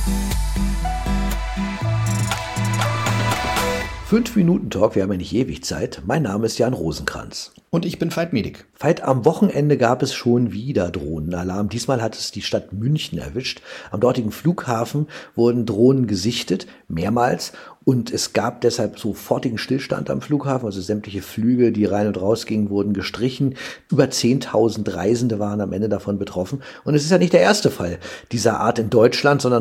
5-Minuten-Talk, wir haben ja nicht ewig Zeit. Mein Name ist Jan Rosenkranz. Und ich bin Veit Medik. Veit, am Wochenende gab es schon wieder Drohnenalarm. Diesmal hat es die Stadt München erwischt. Am dortigen Flughafen wurden Drohnen gesichtet, mehrmals. Und es gab deshalb sofortigen Stillstand am Flughafen. Also sämtliche Flüge, die rein und raus gingen, wurden gestrichen. Über 10.000 Reisende waren am Ende davon betroffen. Und es ist ja nicht der erste Fall dieser Art in Deutschland, sondern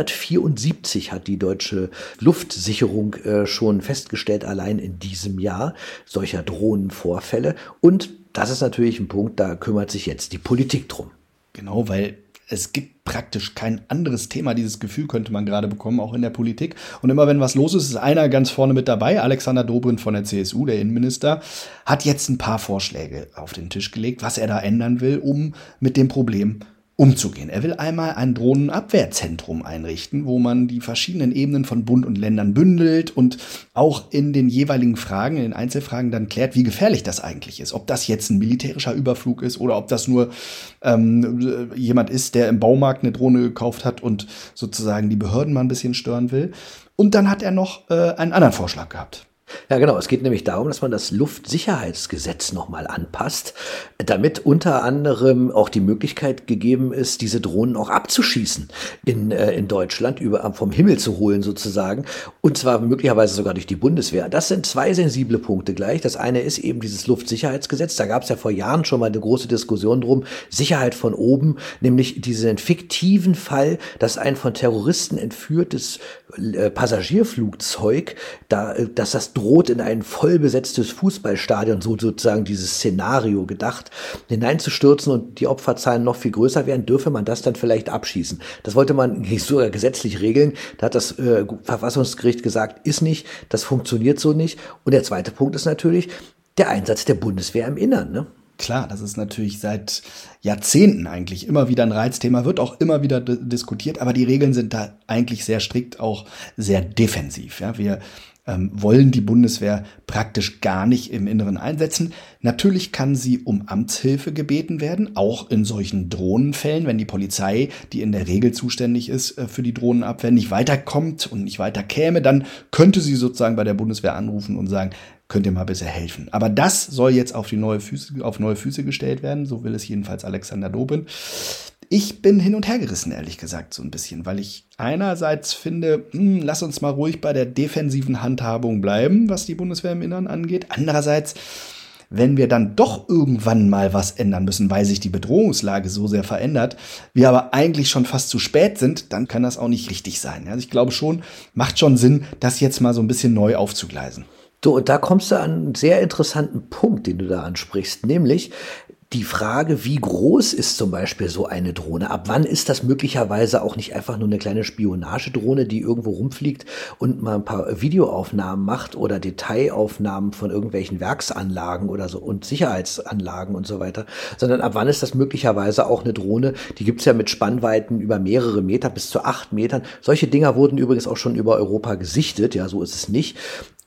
174 hat die deutsche Luftsicherung schon festgestellt, allein in diesem Jahr, solcher Drohnenvorfälle. Und das ist natürlich ein Punkt, da kümmert sich jetzt die Politik drum. Genau, weil es gibt praktisch kein anderes Thema. Dieses Gefühl könnte man gerade bekommen, auch in der Politik. Und immer wenn was los ist, ist einer ganz vorne mit dabei. Alexander Dobrindt von der CSU, der Innenminister, hat jetzt ein paar Vorschläge auf den Tisch gelegt, was er da ändern will, um mit dem Problem umzugehen. Er will einmal ein Drohnenabwehrzentrum einrichten, wo man die verschiedenen Ebenen von Bund und Ländern bündelt und auch in den jeweiligen Fragen, in den Einzelfragen dann klärt, wie gefährlich das eigentlich ist. Ob das jetzt ein militärischer Überflug ist oder ob das nur jemand ist, der im Baumarkt eine Drohne gekauft hat und sozusagen die Behörden mal ein bisschen stören will. Und dann hat er noch einen anderen Vorschlag gehabt. Ja, genau. Es geht nämlich darum, dass man das Luftsicherheitsgesetz nochmal anpasst, damit unter anderem auch die Möglichkeit gegeben ist, diese Drohnen auch abzuschießen in Deutschland, vom Himmel zu holen sozusagen, und zwar möglicherweise sogar durch die Bundeswehr. Das sind zwei sensible Punkte gleich. Das eine ist eben dieses Luftsicherheitsgesetz. Da gab es ja vor Jahren schon mal eine große Diskussion drum. Sicherheit von oben, nämlich diesen fiktiven Fall, dass ein von Terroristen entführtes Passagierflugzeug, dass das droht, in ein vollbesetztes Fußballstadion, so sozusagen dieses Szenario gedacht, hineinzustürzen und die Opferzahlen noch viel größer werden, dürfe man das dann vielleicht abschießen. Das wollte man nicht sogar gesetzlich regeln. Da hat das Verfassungsgericht gesagt, ist nicht, das funktioniert so nicht. Und der zweite Punkt ist natürlich der Einsatz der Bundeswehr im Innern, ne? Klar, das ist natürlich seit Jahrzehnten eigentlich immer wieder ein Reizthema, wird auch immer wieder diskutiert, aber die Regeln sind da eigentlich sehr strikt, auch sehr defensiv. Ja, wir wollen die Bundeswehr praktisch gar nicht im Inneren einsetzen. Natürlich kann sie um Amtshilfe gebeten werden, auch in solchen Drohnenfällen, wenn die Polizei, die in der Regel zuständig ist für die Drohnenabwehr, nicht weiterkommt und nicht weiterkäme, dann könnte sie sozusagen bei der Bundeswehr anrufen und sagen, könnt ihr mal bisher helfen. Aber das soll jetzt auf neue Füße gestellt werden, so will es jedenfalls Alexander Dobrindt. Ich bin hin und her gerissen, ehrlich gesagt, so ein bisschen, weil ich einerseits finde, lass uns mal ruhig bei der defensiven Handhabung bleiben, was die Bundeswehr im Innern angeht. Andererseits, wenn wir dann doch irgendwann mal was ändern müssen, weil sich die Bedrohungslage so sehr verändert, wir aber eigentlich schon fast zu spät sind, dann kann das auch nicht richtig sein. Also ich glaube schon, macht schon Sinn, das jetzt mal so ein bisschen neu aufzugleisen. So, und da kommst du an einen sehr interessanten Punkt, den du da ansprichst, nämlich die Frage, wie groß ist zum Beispiel so eine Drohne? Ab wann ist das möglicherweise auch nicht einfach nur eine kleine Spionagedrohne, die irgendwo rumfliegt und mal ein paar Videoaufnahmen macht oder Detailaufnahmen von irgendwelchen Werksanlagen oder so und Sicherheitsanlagen und so weiter, sondern ab wann ist das möglicherweise auch eine Drohne? Die gibt's ja mit Spannweiten über mehrere Meter, bis zu 8 Metern. Solche Dinger wurden übrigens auch schon über Europa gesichtet, ja, so ist es nicht,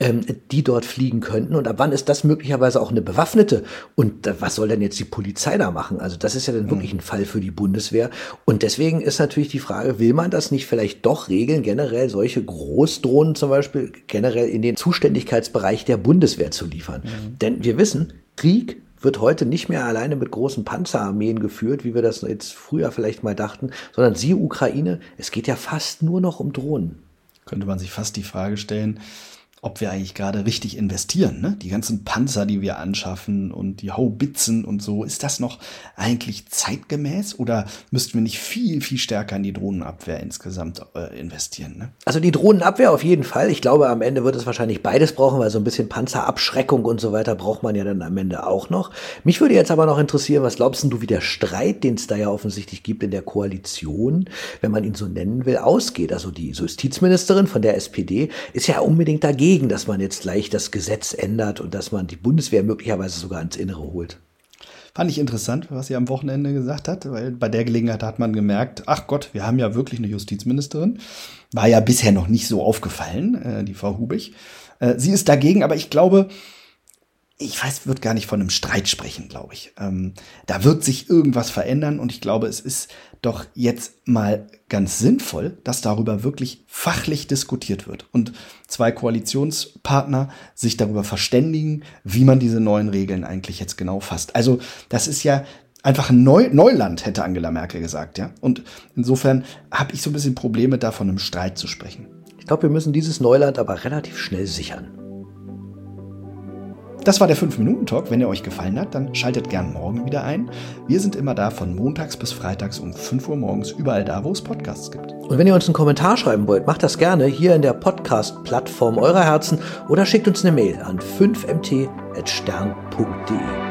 die dort fliegen könnten. Und ab wann ist das möglicherweise auch eine bewaffnete? Und was soll denn jetzt die Polizei da machen? Also das ist ja dann wirklich ein Fall für die Bundeswehr. Und deswegen ist natürlich die Frage, will man das nicht vielleicht doch regeln, generell solche Großdrohnen zum Beispiel generell in den Zuständigkeitsbereich der Bundeswehr zu liefern? Denn wir wissen, Krieg wird heute nicht mehr alleine mit großen Panzerarmeen geführt, wie wir das jetzt früher vielleicht mal dachten, sondern siehe Ukraine, es geht ja fast nur noch um Drohnen. Könnte man sich fast die Frage stellen, ob wir eigentlich gerade richtig investieren, ne? Die ganzen Panzer, die wir anschaffen und die Haubitzen und so, ist das noch eigentlich zeitgemäß oder müssten wir nicht viel, viel stärker in die Drohnenabwehr insgesamt investieren, ne? Also die Drohnenabwehr auf jeden Fall. Ich glaube, am Ende wird es wahrscheinlich beides brauchen, weil so ein bisschen Panzerabschreckung und so weiter braucht man ja dann am Ende auch noch. Mich würde jetzt aber noch interessieren, was glaubst du, wie der Streit, den es da ja offensichtlich gibt in der Koalition, wenn man ihn so nennen will, ausgeht? Also die Justizministerin von der SPD ist ja unbedingt dagegen, dass man jetzt gleich das Gesetz ändert und dass man die Bundeswehr möglicherweise sogar ins Innere holt. Fand ich interessant, was sie am Wochenende gesagt hat, weil bei der Gelegenheit hat man gemerkt, ach Gott, wir haben ja wirklich eine Justizministerin. War ja bisher noch nicht so aufgefallen, die Frau Hubig. Sie ist dagegen, aber ich glaube, ich weiß, wird gar nicht von einem Streit sprechen, glaube ich. Da wird sich irgendwas verändern und ich glaube, es ist doch jetzt mal ganz sinnvoll, dass darüber wirklich fachlich diskutiert wird und 2 Koalitionspartner sich darüber verständigen, wie man diese neuen Regeln eigentlich jetzt genau fasst. Also das ist ja einfach ein Neuland, hätte Angela Merkel gesagt, ja. Und insofern habe ich so ein bisschen Probleme, da von einem Streit zu sprechen. Ich glaube, wir müssen dieses Neuland aber relativ schnell sichern. Das war der 5-Minuten-Talk. Wenn er euch gefallen hat, dann schaltet gern morgen wieder ein. Wir sind immer da von montags bis freitags um 5 Uhr morgens, überall da, wo es Podcasts gibt. Und wenn ihr uns einen Kommentar schreiben wollt, macht das gerne hier in der Podcast-Plattform eurer Herzen oder schickt uns eine Mail an 5mt@stern.de.